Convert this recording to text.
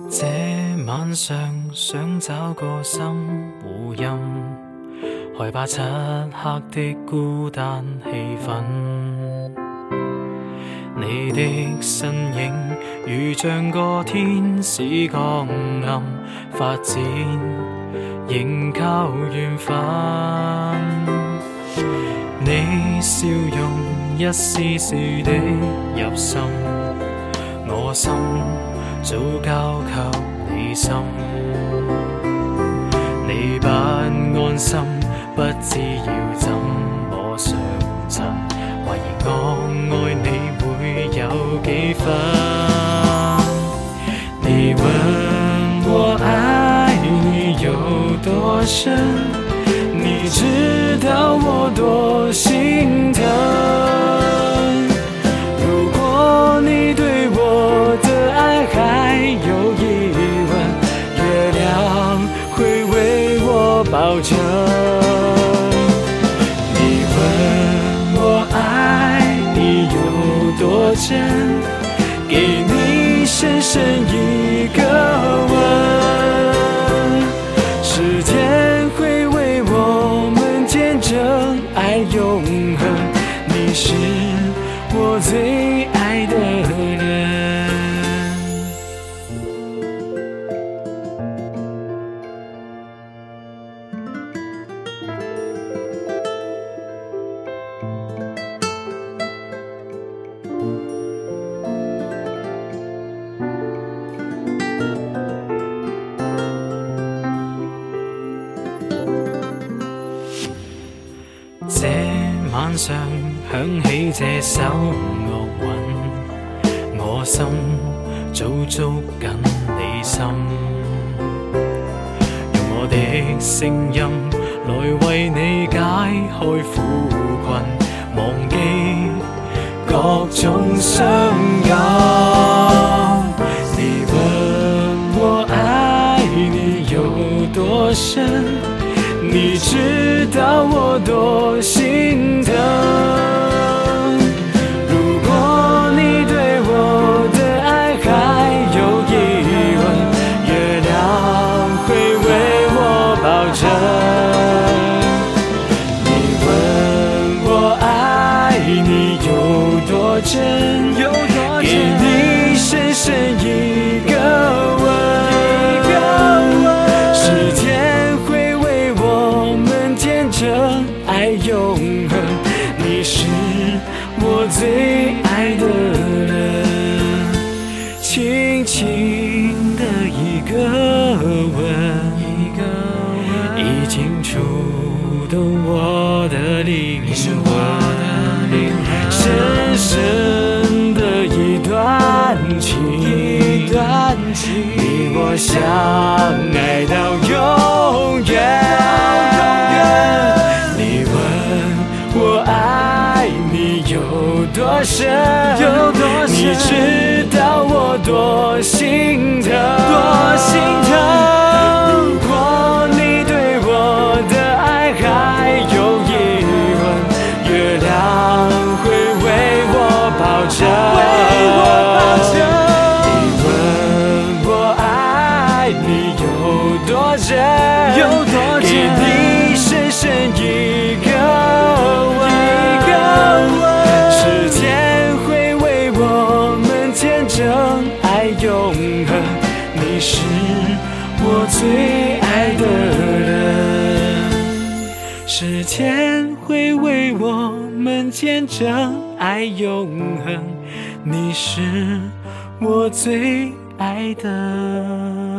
这晚上想找个心互印，害怕漆黑的孤单气氛。你的身影如像个天使降临，發展仍靠緣分。你笑容一絲絲的入心，我心早交給你心。你不安心，不知要怎麼相襯，懷疑我愛你會有幾分。你問我愛你有多深，你知道我多心疼。如果你對我的愛還有疑問，月亮會為我保證。你問我愛你有多真，給你深深一個吻，時間會為我們見證愛永恆。你是我最愛的人。這晚上響起這首樂韻，我心早捉緊你心，用我的聲音來為你解開苦困，忘記各種傷感。你問我愛你有多深，你知道我多心疼。如果你對我的愛還有疑問，月亮會為我保證。你問我愛你有多真，給你深深一個吻，時間會為我們見證愛永恆。你是我最愛的人，輕輕的一個吻，已經觸動我的靈魂。深深的一段情，你我相愛到永遠。你問我愛你有多深，你知道我多心疼。如果你對我的愛還有疑問，月亮會為我保證。你問我愛你有多真，給你深深一個吻，時間會為我們見證愛永恆。你是我最愛的人，時間會為我們見證愛永恆。你是我最愛的人。